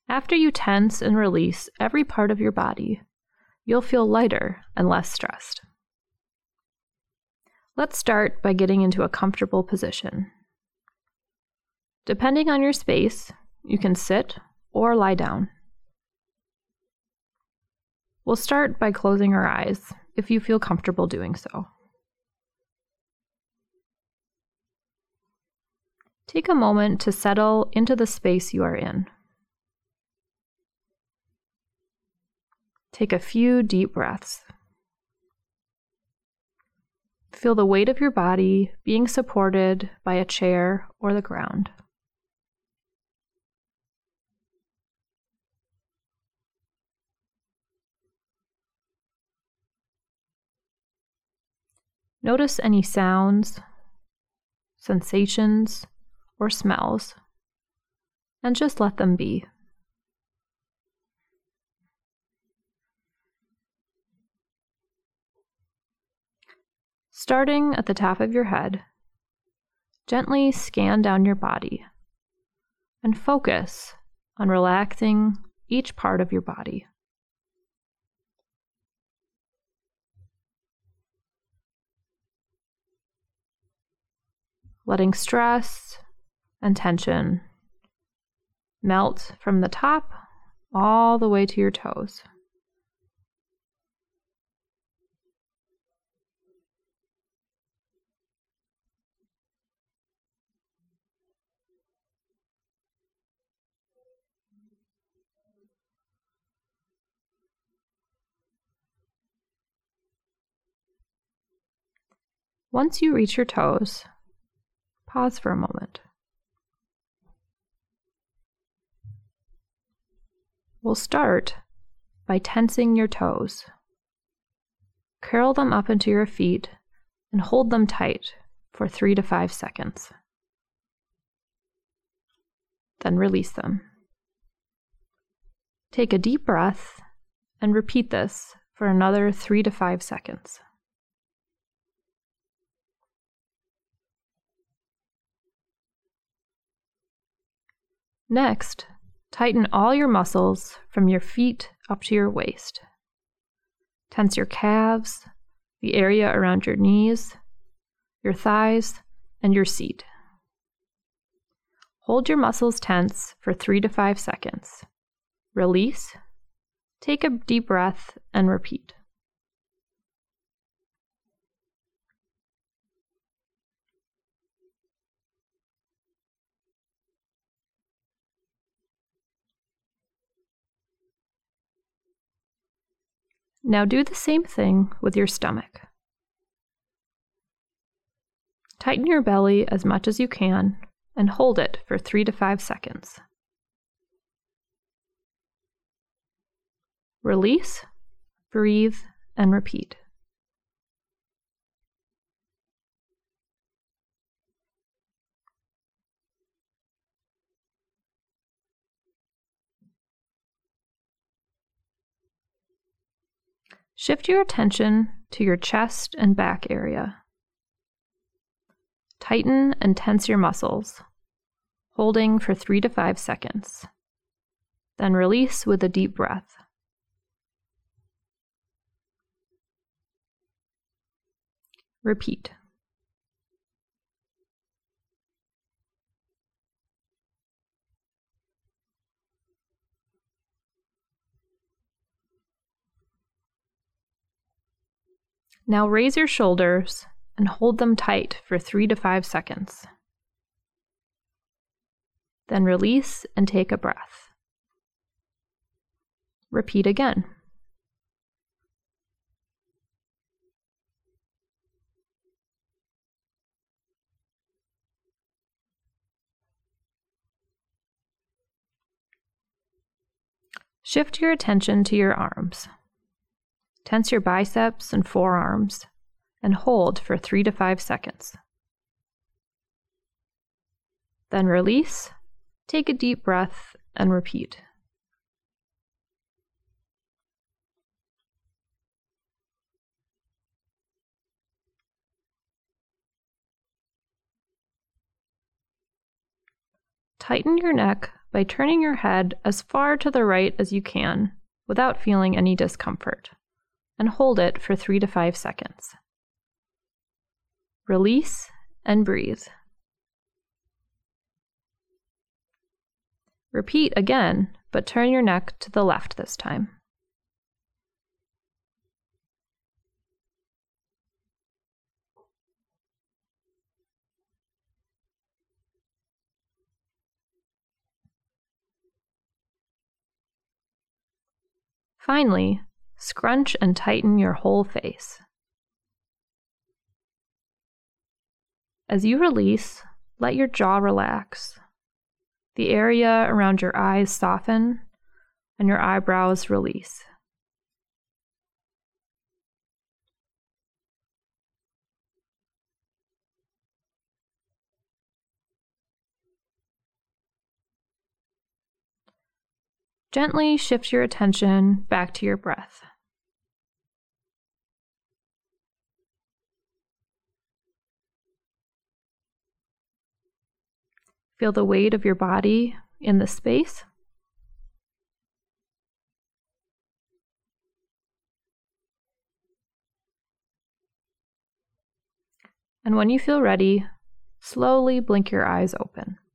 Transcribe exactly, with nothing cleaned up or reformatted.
After you tense and release every part of your body, you'll feel lighter and less stressed. Let's start by getting into a comfortable position. Depending on your space, you can sit or lie down. We'll start by closing our eyes if you feel comfortable doing so. Take a moment to settle into the space you are in. Take a few deep breaths. Feel the weight of your body being supported by a chair or the ground. Notice any sounds, sensations, or smells, and just let them be. Starting at the top of your head, gently scan down your body and focus on relaxing each part of your body. Letting stress and tension melt from the top all the way to your toes. Once you reach your toes, pause for a moment. We'll start by tensing your toes. Curl them up into your feet and hold them tight for three to five seconds. Then release them. Take a deep breath and repeat this for another three to five seconds. Next, tighten all your muscles from your feet up to your waist. Tense your calves, the area around your knees, your thighs, and your seat. Hold your muscles tense for three to five seconds. Release, take a deep breath, and repeat. Now do the same thing with your stomach. Tighten your belly as much as you can and hold it for three to five seconds. Release, breathe, and repeat. Shift your attention to your chest and back area. Tighten and tense your muscles, holding for three to five seconds. Then release with a deep breath. Repeat. Now raise your shoulders and hold them tight for three to five seconds. Then release and take a breath. Repeat again. Shift your attention to your arms. Tense your biceps and forearms and hold for three to five seconds. Then release, take a deep breath, and repeat. Tighten your neck by turning your head as far to the right as you can without feeling any discomfort, and hold it for three to five seconds. Release and breathe. Repeat again, but turn your neck to the left this time. Finally, scrunch and tighten your whole face. As you release, let your jaw relax. The area around your eyes soften, and your eyebrows release. Gently shift your attention back to your breath. Feel the weight of your body in the space. And when you feel ready, slowly blink your eyes open.